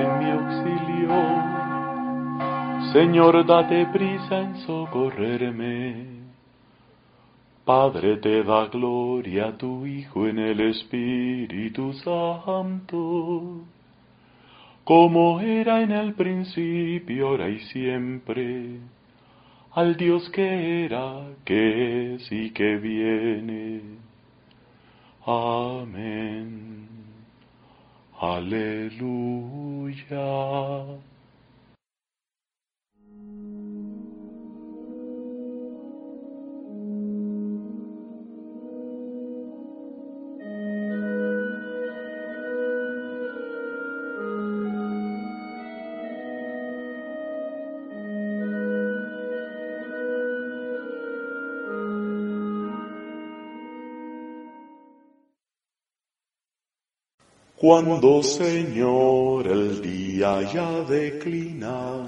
en mi auxilio. Señor, date prisa en socorrerme. Padre, te da gloria a tu Hijo en el Espíritu Santo, como era en el principio, ahora y siempre, al Dios que era, que es y que viene. Amén. Aleluya. Cuando, Señor, el día ya declina,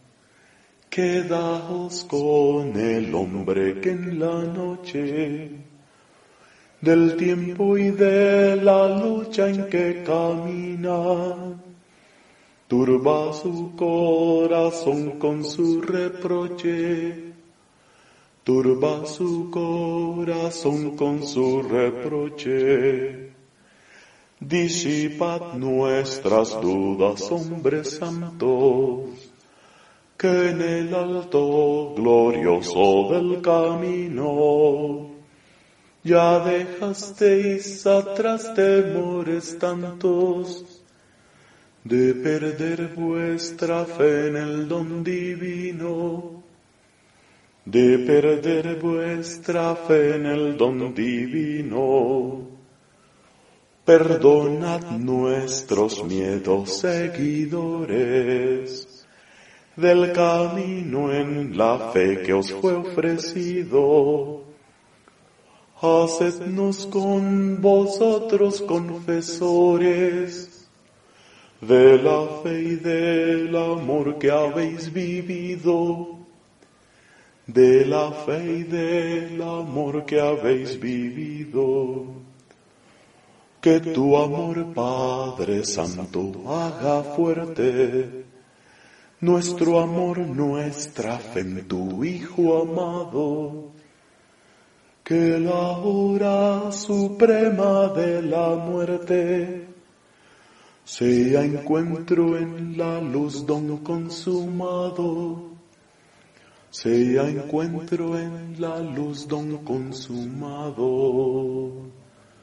quedaos con el hombre que en la noche del tiempo y de la lucha en que camina, turba su corazón con su reproche, turba su corazón con su reproche. Disipad nuestras dudas, hombres santos, que en el alto glorioso del camino ya dejasteis atrás temores tantos, de perder vuestra fe en el don divino, de perder vuestra fe en el don divino. Perdonad nuestros miedos, seguidores del camino en la fe que os fue ofrecido. Hacednos con vosotros confesores de la fe y del amor que habéis vivido, de la fe y del amor que habéis vivido. Que tu amor, Padre Santo, haga fuerte nuestro amor, nuestra fe en tu Hijo amado. Que la hora suprema de la muerte sea encuentro en la luz don consumado. Sea encuentro en la luz don consumado.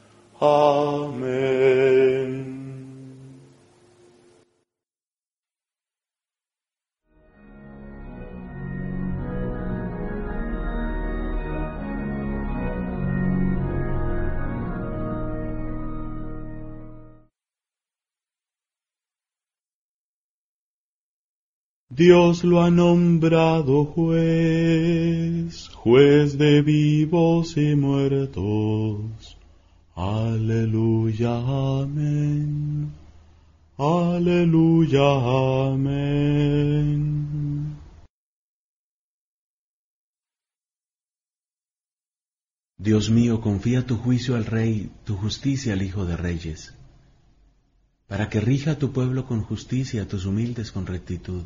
Amén. Dios lo ha nombrado juez, juez de vivos y muertos. Aleluya, amén. Aleluya, amén. Dios mío, confía tu juicio al Rey, tu justicia al Hijo de Reyes, para que rija a tu pueblo con justicia, a tus humildes con rectitud.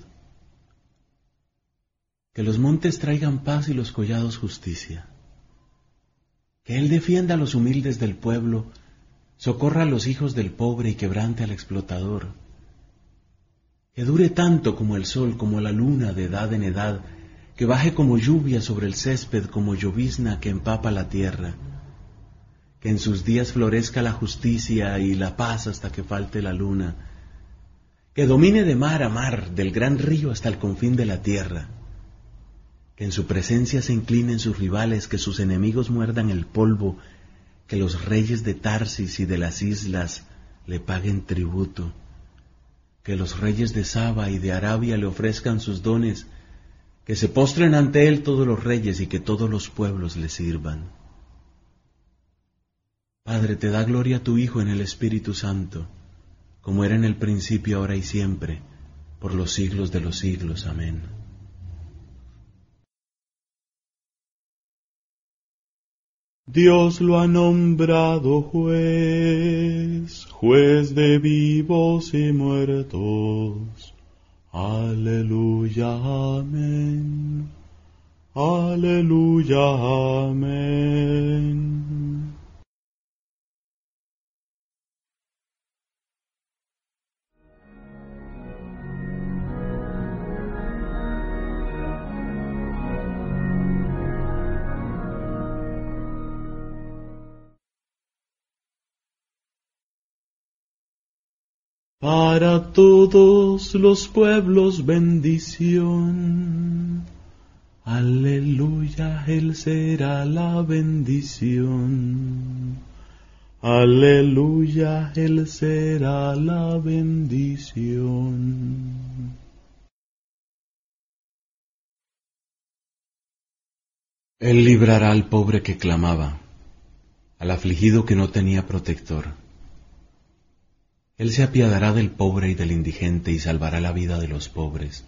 Que los montes traigan paz y los collados justicia. Que Él defienda a los humildes del pueblo, socorra a los hijos del pobre y quebrante al explotador. Que dure tanto como el sol, como la luna de edad en edad, que baje como lluvia sobre el césped, como llovizna que empapa la tierra. Que en sus días florezca la justicia y la paz hasta que falte la luna. Que domine de mar a mar, del gran río hasta el confín de la tierra. Que en su presencia se inclinen sus rivales, que sus enemigos muerdan el polvo, que los reyes de Tarsis y de las islas le paguen tributo, que los reyes de Saba y de Arabia le ofrezcan sus dones, que se postren ante él todos los reyes y que todos los pueblos le sirvan. Padre, te da gloria a tu Hijo en el Espíritu Santo, como era en el principio, ahora y siempre, por los siglos de los siglos. Amén. Dios lo ha nombrado juez, juez de vivos y muertos. Aleluya, amén. Aleluya, amén. Para todos los pueblos bendición. Aleluya, Él será la bendición. Aleluya, Él será la bendición. Él librará al pobre que clamaba, al afligido que no tenía protector. Él se apiadará del pobre y del indigente y salvará la vida de los pobres.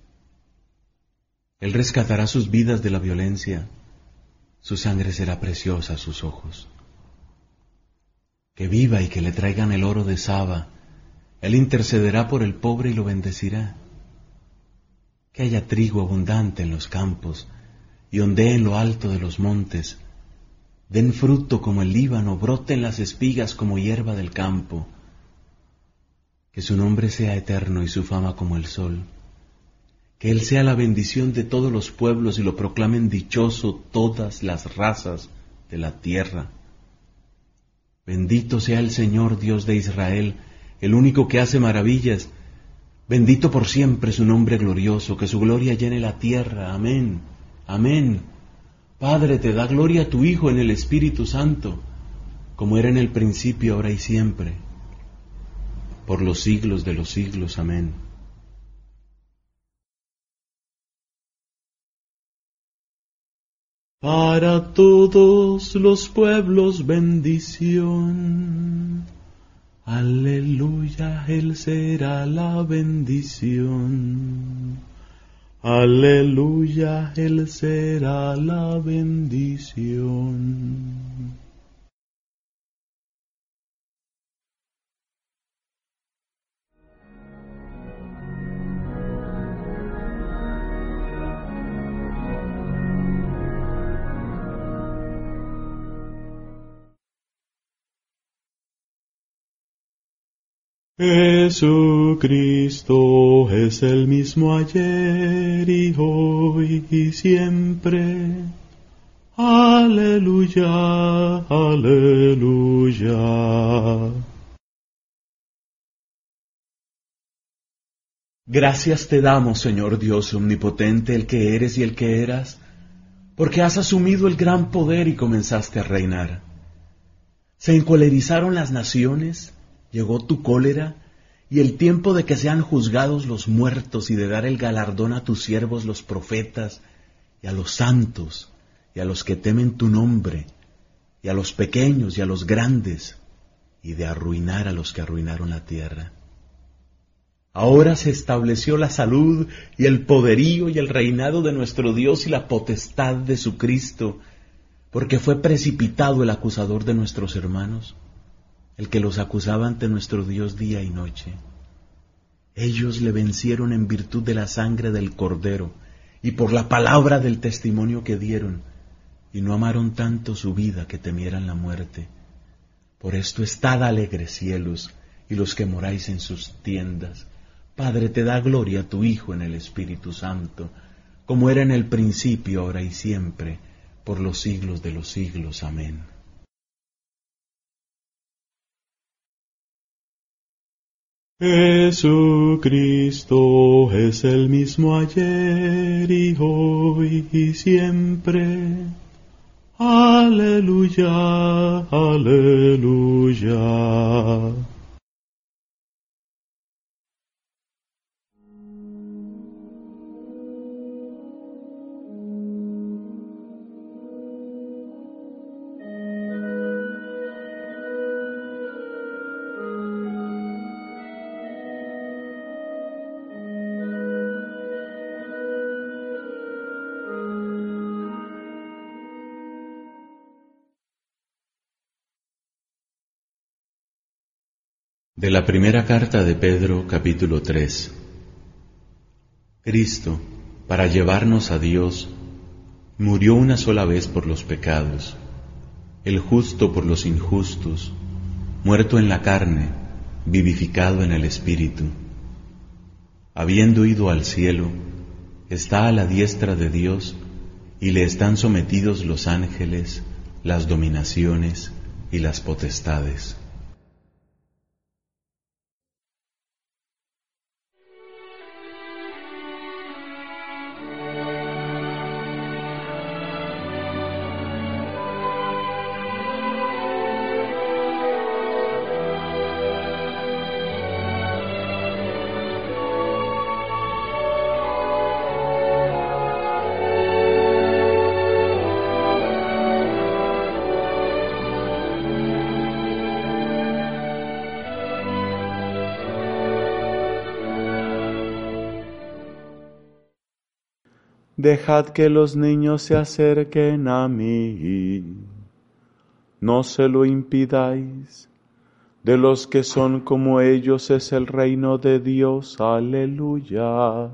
Él rescatará sus vidas de la violencia, su sangre será preciosa a sus ojos. Que viva y que le traigan el oro de Saba, Él intercederá por el pobre y lo bendecirá. Que haya trigo abundante en los campos y ondee en lo alto de los montes. Den fruto como el Líbano, broten las espigas como hierba del campo. Que su nombre sea eterno y su fama como el sol. Que Él sea la bendición de todos los pueblos y lo proclamen dichoso todas las razas de la tierra. Bendito sea el Señor Dios de Israel, el único que hace maravillas. Bendito por siempre su nombre glorioso, que su gloria llene la tierra. Amén. Amén. Padre, te da gloria a tu Hijo en el Espíritu Santo, como era en el principio, ahora y siempre, por los siglos de los siglos. Amén. Para todos los pueblos bendición. Aleluya, Él será la bendición. Aleluya, Él será la bendición. Jesucristo es el mismo ayer y hoy y siempre. Aleluya, aleluya. Gracias te damos, Señor Dios omnipotente, el que eres y el que eras, porque has asumido el gran poder y comenzaste a reinar. Se encolerizaron las naciones, llegó tu cólera, y el tiempo de que sean juzgados los muertos y de dar el galardón a tus siervos los profetas, y a los santos, y a los que temen tu nombre, y a los pequeños y a los grandes, y de arruinar a los que arruinaron la tierra. Ahora se estableció la salud y el poderío y el reinado de nuestro Dios y la potestad de su Cristo, porque fue precipitado el acusador de nuestros hermanos, el que los acusaba ante nuestro Dios día y noche. Ellos le vencieron en virtud de la sangre del Cordero y por la palabra del testimonio que dieron, y no amaron tanto su vida que temieran la muerte. Por esto estad alegres, cielos, y los que moráis en sus tiendas. Padre, te da gloria a tu Hijo en el Espíritu Santo, como era en el principio, ahora y siempre, por los siglos de los siglos. Amén. Jesucristo es el mismo ayer y hoy y siempre. Aleluya, aleluya. De la primera carta de Pedro, capítulo 3. Cristo, para llevarnos a Dios, murió una sola vez por los pecados, el justo por los injustos, muerto en la carne, vivificado en el Espíritu. Habiendo ido al cielo, está a la diestra de Dios, y le están sometidos los ángeles, las dominaciones y las potestades. Dejad que los niños se acerquen a mí, no se lo impidáis. De los que son como ellos es el reino de Dios. Aleluya.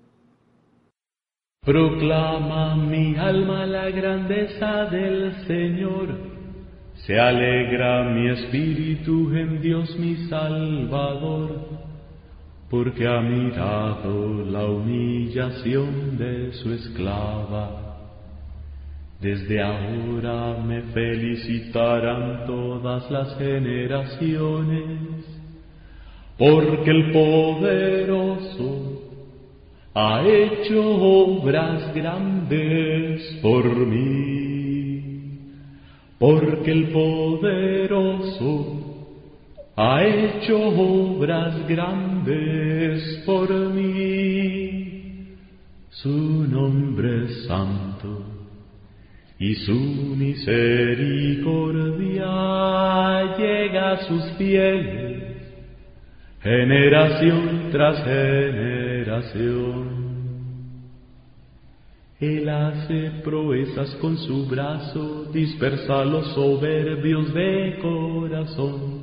Proclama mi alma la grandeza del Señor. Se alegra mi espíritu en Dios mi Salvador, porque ha mirado la humillación de su esclava. Desde ahora me felicitarán todas las generaciones, porque el poderoso ha hecho obras grandes por mí, porque el poderoso ha hecho obras grandes por mí. Su nombre es santo y su misericordia llega a sus fieles, generación tras generación. Él hace proezas con su brazo, dispersa a los soberbios de corazón.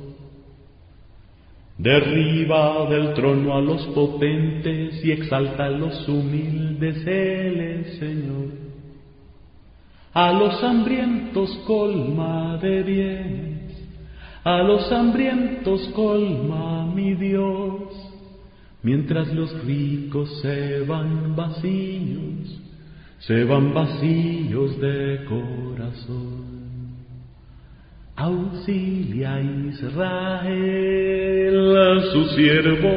Derriba del trono a los potentes y exalta a los humildes. Él es Señor. A los hambrientos colma de bienes, a los hambrientos colma mi Dios, mientras los ricos se van vacíos de corazón. Auxilia a Israel, su siervo,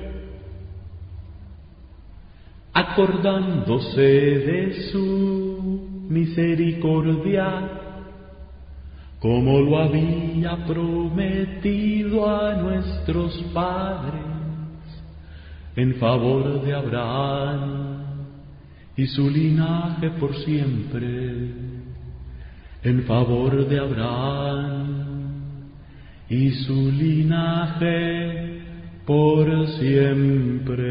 acordándose de su misericordia, como lo había prometido a nuestros padres, en favor de Abraham y su linaje por siempre. En favor de Abraham y su linaje por siempre.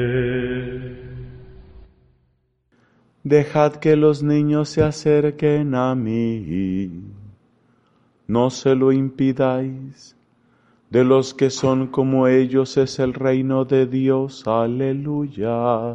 Dejad que los niños se acerquen a mí, no se lo impidáis. De los que son como ellos es el reino de Dios. Aleluya.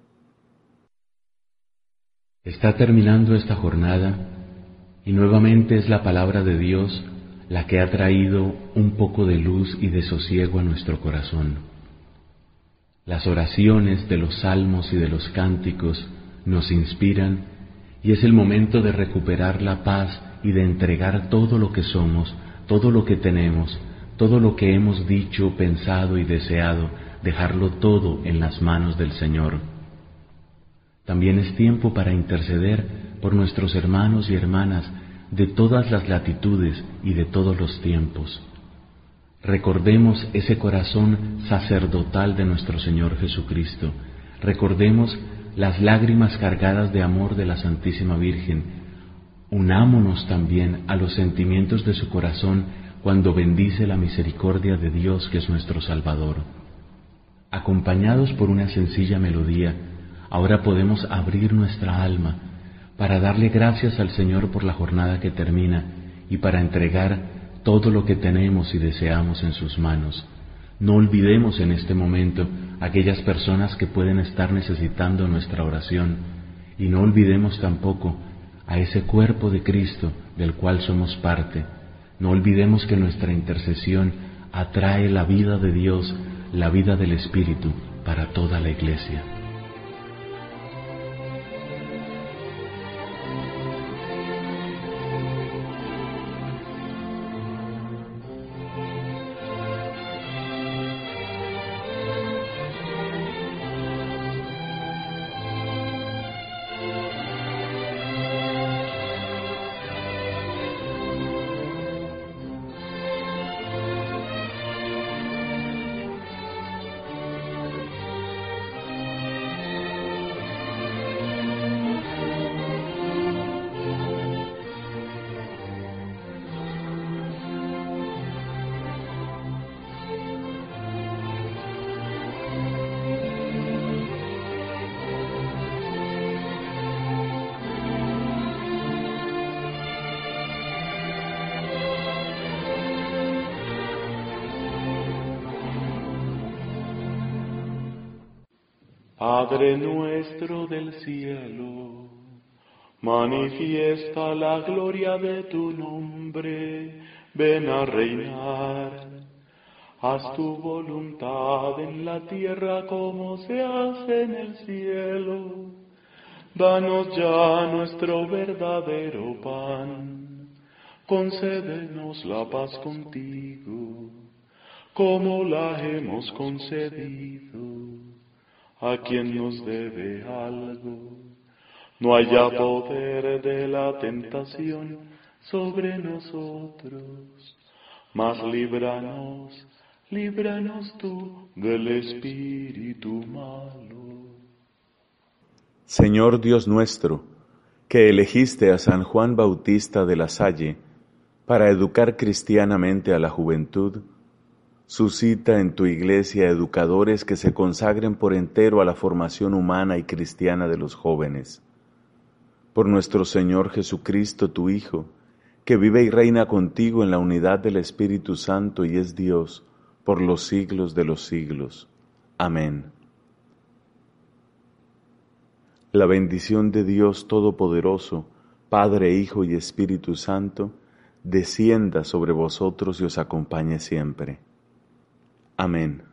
Está terminando esta jornada y nuevamente es la palabra de Dios la que ha traído un poco de luz y de sosiego a nuestro corazón. Las oraciones de los salmos y de los cánticos nos inspiran y es el momento de recuperar la paz y de entregar todo lo que somos, todo lo que tenemos, todo lo que hemos dicho, pensado y deseado, dejarlo todo en las manos del Señor. También es tiempo para interceder por nuestros hermanos y hermanas de todas las latitudes y de todos los tiempos. Recordemos ese corazón sacerdotal de nuestro Señor Jesucristo. Recordemos las lágrimas cargadas de amor de la Santísima Virgen. Unámonos también a los sentimientos de su corazón cuando bendice la misericordia de Dios, que es nuestro Salvador. Acompañados por una sencilla melodía, ahora podemos abrir nuestra alma para darle gracias al Señor por la jornada que termina y para entregar todo lo que tenemos y deseamos en sus manos. No olvidemos en este momento aquellas personas que pueden estar necesitando nuestra oración, y no olvidemos tampoco a ese cuerpo de Cristo del cual somos parte. No olvidemos que nuestra intercesión atrae la vida de Dios, la vida del Espíritu para toda la Iglesia. Padre nuestro del cielo, manifiesta la gloria de tu nombre, ven a reinar. Haz tu voluntad en la tierra como se hace en el cielo. Danos ya nuestro verdadero pan, concédenos la paz contigo, como la hemos concedido a quien nos debe algo. No haya poder de la tentación sobre nosotros, mas líbranos tú del espíritu malo. Señor Dios nuestro, que elegiste a San Juan Bautista de la Salle para educar cristianamente a la juventud, suscita en tu Iglesia educadores que se consagren por entero a la formación humana y cristiana de los jóvenes. Por nuestro Señor Jesucristo, tu Hijo, que vive y reina contigo en la unidad del Espíritu Santo y es Dios por los siglos de los siglos. Amén. La bendición de Dios Todopoderoso, Padre, Hijo y Espíritu Santo, descienda sobre vosotros y os acompañe siempre. Amén.